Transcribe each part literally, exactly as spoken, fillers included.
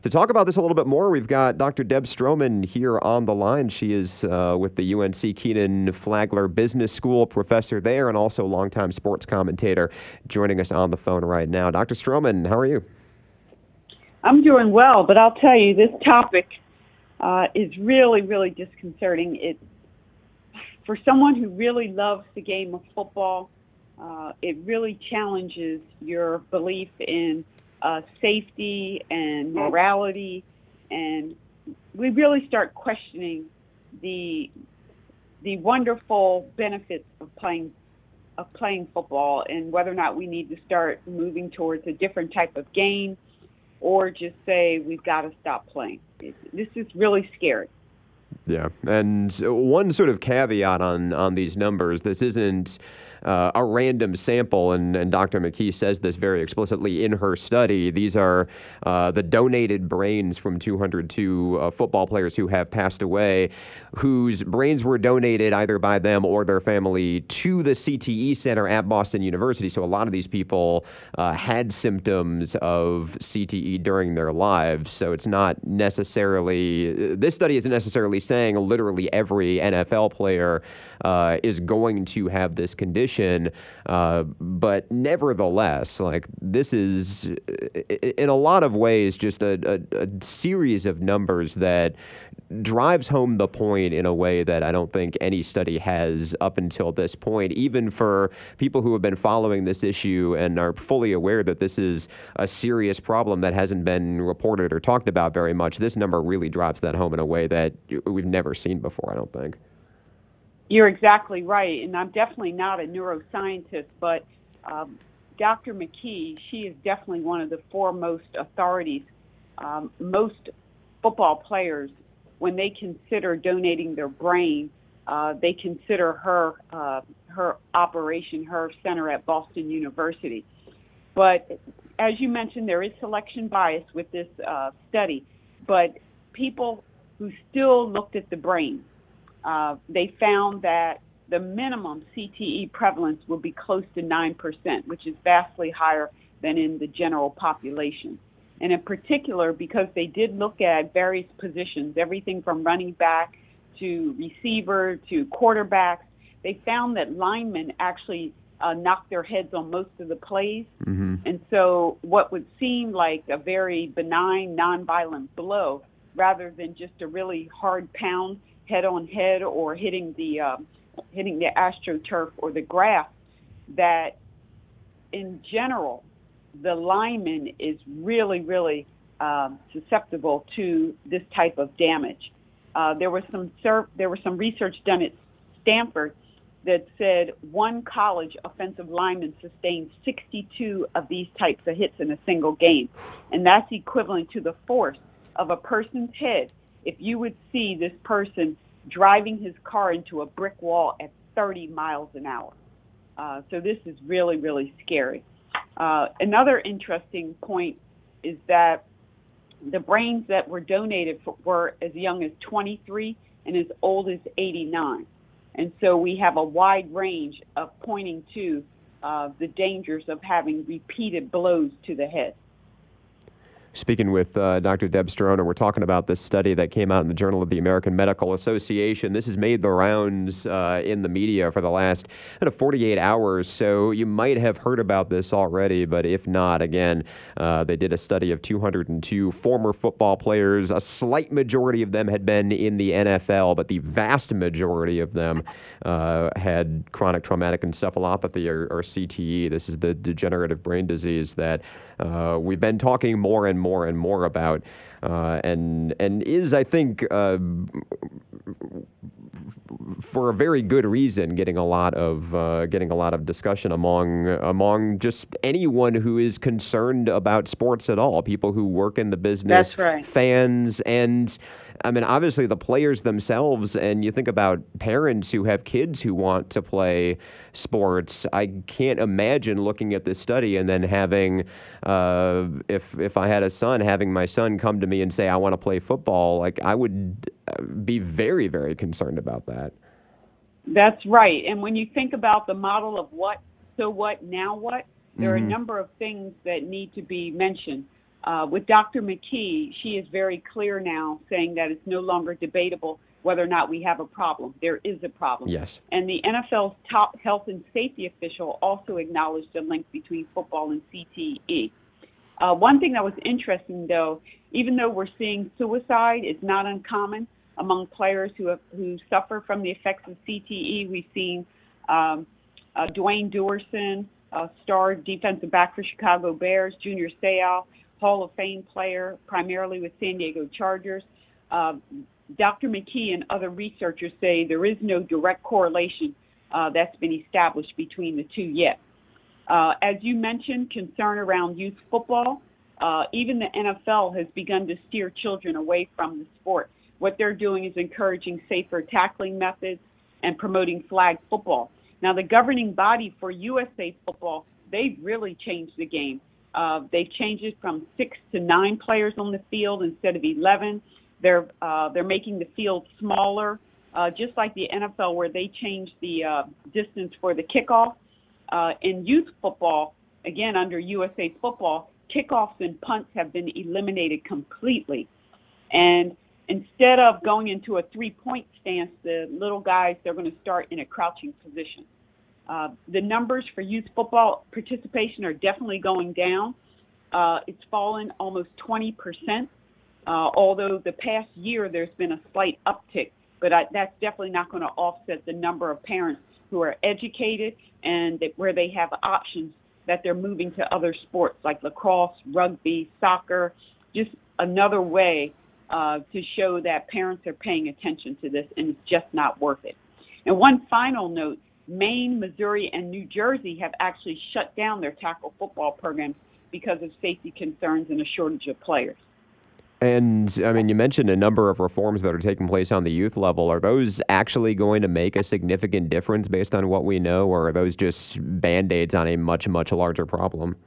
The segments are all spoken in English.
To talk about this a little bit more, we've got Doctor Deb Stroman here on the line. She is uh, with the U N C Kenan Flagler Business School professor there and also longtime sports commentator, joining us on the phone right now. Doctor Stroman, how are you? I'm doing well, but I'll tell you, this topic uh, is really, really disconcerting. It, for someone who really loves the game of football, uh, it really challenges your belief in uh, safety and morality, and we really start questioning the the wonderful benefits of playing of playing football and whether or not we need to start moving towards a different type of game, or just say we've got to stop playing. This is really scary. Yeah, and one sort of caveat on, on these numbers, this isn't uh, a random sample, and, and Doctor McKee says this very explicitly in her study. These are uh, the donated brains from two hundred two uh, football players who have passed away, whose brains were donated either by them or their family to the C T E Center at Boston University. So a lot of these people uh, had symptoms of C T E during their lives. So it's not necessarily, this study isn't necessarily saying literally every N F L player uh, is going to have this condition, uh, but nevertheless, like this is in a lot of ways just a, a, a series of numbers that drives home the point in a way that I don't think any study has up until this point. Even for people who have been following this issue and are fully aware that this is a serious problem that hasn't been reported or talked about very much, this number really drives that home in a way that we've never seen before, I don't think. You're exactly right, and I'm definitely not a neuroscientist, but um, Doctor McKee, she is definitely one of the foremost authorities. Um, most football players, when they consider donating their brain, uh, they consider her uh, her operation, her center at Boston University. But as you mentioned, there is selection bias with this uh, study, but people who still looked at the brain, uh, they found that the minimum C T E prevalence will be close to nine percent, which is vastly higher than in the general population. And in particular, because they did look at various positions, everything from running back to receiver to quarterbacks, they found that linemen actually uh, knocked their heads on most of the plays. Mm-hmm. And so what would seem like a very benign, nonviolent blow, rather than just a really hard pound head on head or hitting the uh, hitting the AstroTurf or the grass, that in general, the lineman is really, really um, susceptible to this type of damage. Uh, there was some sur- there was some research done at Stanford that said one college offensive lineman sustained sixty-two of these types of hits in a single game, and that's equivalent to the force of a person's head if you would see this person driving his car into a brick wall at thirty miles an hour. Uh, so this is really, really scary. Uh, another interesting point is that the brains that were donated for, were as young as twenty-three and as old as eighty-nine. And so we have a wide range of pointing to uh, the dangers of having repeated blows to the head. Speaking with uh, Doctor Deb Stroman, we're talking about this study that came out in the Journal of the American Medical Association. This has made the rounds uh, in the media for the last kind of forty-eight hours, so you might have heard about this already, but if not, again, uh, they did a study of two hundred two former football players. A slight majority of them had been in the N F L, but the vast majority of them uh, had chronic traumatic encephalopathy, or, or C T E. This is the degenerative brain disease that uh, we've been talking more and more more and more about, uh, and and is, I think, uh, for a very good reason, getting a lot of uh, getting a lot of discussion among among just anyone who is concerned about sports at all. People who work in the business, That's right. Fans, and I mean, obviously the players themselves. And you think about parents who have kids who want to play sports. I can't imagine looking at this study and then having, uh, if if I had a son, having my son come to me and say, "I want to play football." Like, I would be very, very concerned about that. That's right. And when you think about the model of what, so what, now what, there mm-hmm. are a number of things that need to be mentioned. Uh, with Doctor McKee, she is very clear now, saying that it's no longer debatable whether or not we have a problem. There is a problem. Yes. And the N F L's top health and safety official also acknowledged the link between football and C T E. Uh, one thing that was interesting, though, even though we're seeing suicide, it's not uncommon among players who have, who suffer from the effects of C T E. We've seen um, uh, Dwayne Dewerson, uh, star defensive back for Chicago Bears, Junior Seau, Hall of Fame player, primarily with San Diego Chargers. Uh, Doctor McKee and other researchers say there is no direct correlation uh, that's been established between the two yet. Uh, as you mentioned, concern around youth football. Uh, even the N F L has begun to steer children away from the sport. What they're doing is encouraging safer tackling methods and promoting flag football. Now, the governing body for U S A football, they've really changed the game. Uh, they've changed it from six to nine players on the field instead of eleven. They're uh, they're making the field smaller, uh, just like the N F L, where they changed the uh, distance for the kickoff. Uh, in youth football, again under U S A football, kickoffs and punts have been eliminated completely. And instead of going into a three-point stance, the little guys, they're going to start in a crouching position. Uh, the numbers for youth football participation are definitely going down. Uh, it's fallen almost twenty percent, uh, although the past year there's been a slight uptick. But I, that's definitely not going to offset the number of parents who are educated and that where they have options that they're moving to other sports like lacrosse, rugby, soccer, just another way uh, to show that parents are paying attention to this, and it's just not worth it. And one final note, Maine, Missouri, and New Jersey have actually shut down their tackle football programs because of safety concerns and a shortage of players. And, I mean, you mentioned a number of reforms that are taking place on the youth level. Are those actually going to make a significant difference based on what we know, or are those just Band-Aids on a much, much larger problem?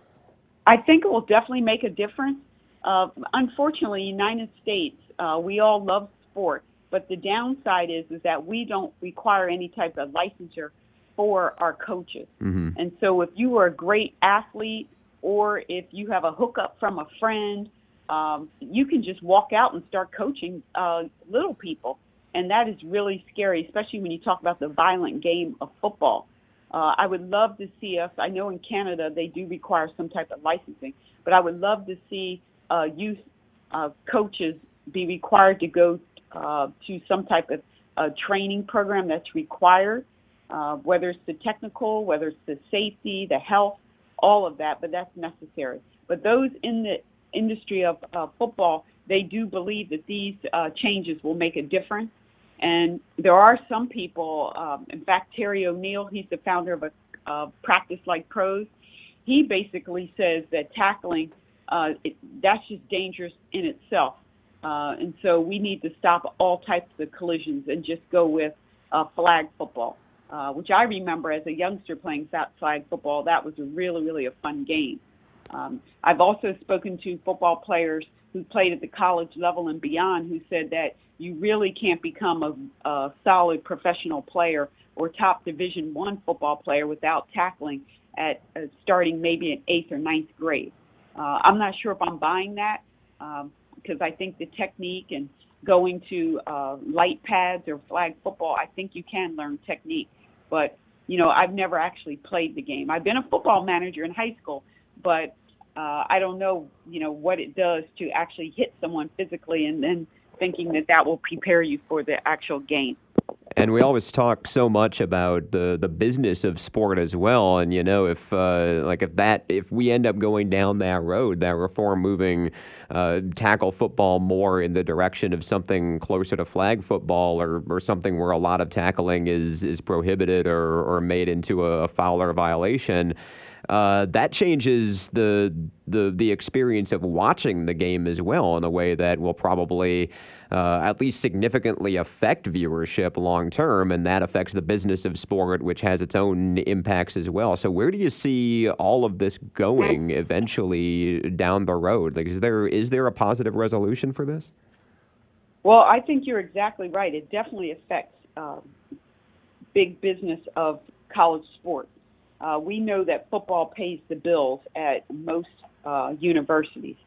I think it will definitely make a difference. Uh, unfortunately, United States, uh, we all love sport, but the downside is, is that we don't require any type of licensure for our coaches. Mm-hmm. And so if you are a great athlete or if you have a hookup from a friend, Um, you can just walk out and start coaching uh, little people. And that is really scary, especially when you talk about the violent game of football. Uh, I would love to see us, I know in Canada they do require some type of licensing, but I would love to see uh, youth uh, coaches be required to go uh, to some type of uh, training program that's required, uh, whether it's the technical, whether it's the safety, the health, all of that, but that's necessary. But those in the industry of uh, football, they do believe that these uh, changes will make a difference. And there are some people, um, in fact, Terry O'Neill, he's the founder of a uh, Practice Like Pros. He basically says that tackling, uh, it, that's just dangerous in itself. Uh, and so we need to stop all types of collisions and just go with uh, flag football, uh, which I remember as a youngster playing flag football. That was a really, really a fun game. Um, I've also spoken to football players who played at the college level and beyond who said that you really can't become a, a solid professional player or top Division One football player without tackling at uh, starting maybe in eighth or ninth grade. Uh, I'm not sure if I'm buying that um, because I think the technique and going to uh, light pads or flag football, I think you can learn technique. But, you know, I've never actually played the game. I've been a football manager in high school, but uh, I don't know, you know, what it does to actually hit someone physically and then thinking that that will prepare you for the actual game. And we always talk so much about the, the business of sport as well. And, you know, if uh, like if that if we end up going down that road, that reform moving uh, tackle football more in the direction of something closer to flag football or, or something where a lot of tackling is is prohibited or, or made into a foul or violation, Uh, that changes the the the experience of watching the game as well in a way that will probably uh, at least significantly affect viewership long term, and that affects the business of sport, which has its own impacts as well. So where do you see all of this going eventually down the road? Like, is there is there a positive resolution for this? Well, I think you're exactly right. It definitely affects um, big business of college sports. Uh, we know that football pays the bills at most uh, universities.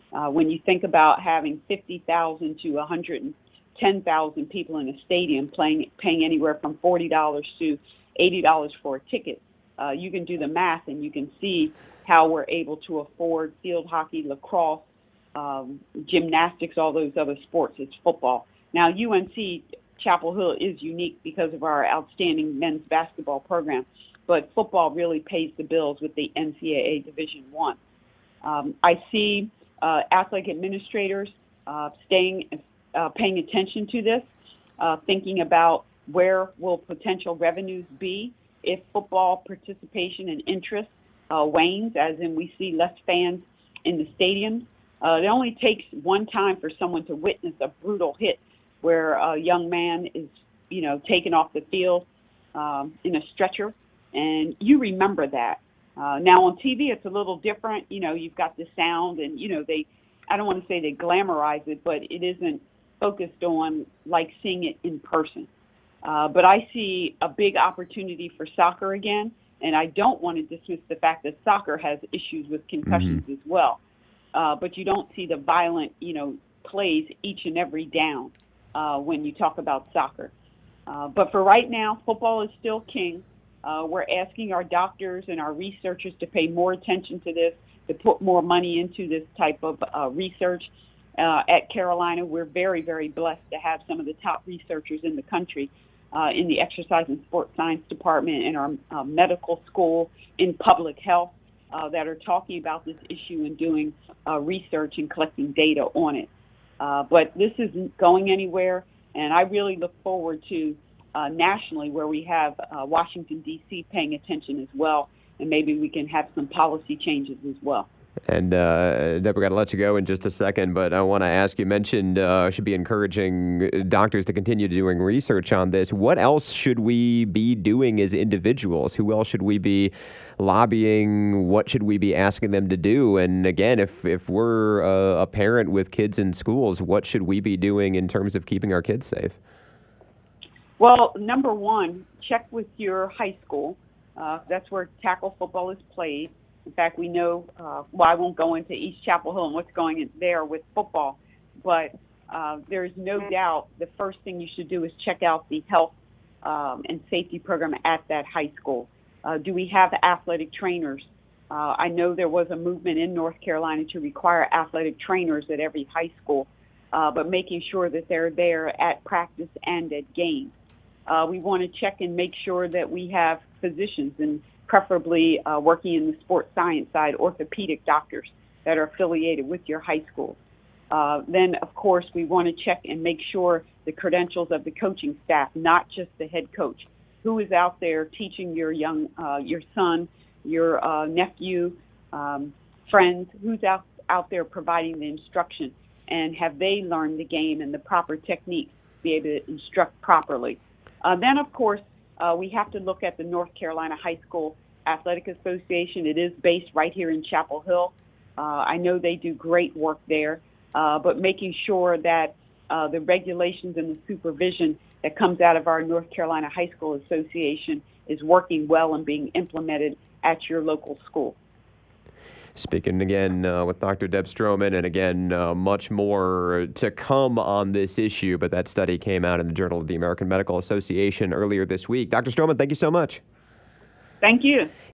Uh, when you think about having fifty thousand to one hundred ten thousand people in a stadium playing, paying anywhere from forty dollars to eighty dollars for a ticket, uh, you can do the math and you can see how we're able to afford field hockey, lacrosse, um, gymnastics, all those other sports. It's football. Now, U N C Chapel Hill is unique because of our outstanding men's basketball program, but football really pays the bills with the N C double A Division One. Um, I see uh, athletic administrators uh, staying, uh, paying attention to this, uh, thinking about where will potential revenues be if football participation and interest uh, wanes, as in we see less fans in the stadiums. Uh, it only takes one time for someone to witness a brutal hit where a young man is, you know, taken off the field um, in a stretcher, and you remember that. Uh, now on T V, it's a little different. You know, you've got the sound, and you know they. I don't want to say they glamorize it, but it isn't focused on like seeing it in person. Uh, but I see a big opportunity for soccer again, and I don't want to dismiss the fact that soccer has issues with concussions mm-hmm. as well. Uh, but you don't see the violent, you know, plays each and every down uh, when you talk about soccer. Uh, but for right now, football is still king. Uh, we're asking our doctors and our researchers to pay more attention to this, to put more money into this type of uh, research. Uh, at Carolina, we're very, very blessed to have some of the top researchers in the country uh, in the exercise and sports science department, in our uh, medical school, in public health, uh, that are talking about this issue and doing uh, research and collecting data on it. Uh, but this isn't going anywhere, and I really look forward to uh, nationally where we have uh, Washington, D C paying attention as well, and maybe we can have some policy changes as well. And uh, Deb, we're going to let you go in just a second, but I want to ask, you mentioned uh, should be encouraging doctors to continue doing research on this. What else should we be doing as individuals? Who else should we be lobbying? What should we be asking them to do? And again, if, if we're a, a parent with kids in schools, what should we be doing in terms of keeping our kids safe? Well, number one, check with your high school. Uh, that's where tackle football is played. In fact, we know, uh, well, I won't go into East Chapel Hill and what's going in there with football, but uh, there is no doubt the first thing you should do is check out the health um, and safety program at that high school. Uh, do we have athletic trainers? Uh, I know there was a movement in North Carolina to require athletic trainers at every high school, uh, but making sure that they're there at practice and at games. Uh, we want to check and make sure that we have physicians, and preferably uh, working in the sports science side, orthopedic doctors that are affiliated with your high school. Uh, then, of course, we want to check and make sure the credentials of the coaching staff, not just the head coach. Who is out there teaching your young, uh, your son, your uh, nephew, um, friends? Who's out out there providing the instruction? And have they learned the game and the proper techniques to be able to instruct properly? Uh, then, of course, uh, we have to look at the North Carolina High School Athletic Association. It is based right here in Chapel Hill. Uh, I know they do great work there, uh, but making sure that uh, the regulations and the supervision that comes out of our North Carolina High School Association is working well and being implemented at your local school. Speaking again uh, with Doctor Deb Stroman, and again, uh, much more to come on this issue, but that study came out in the Journal of the American Medical Association earlier this week. Doctor Stroman, thank you so much. Thank you.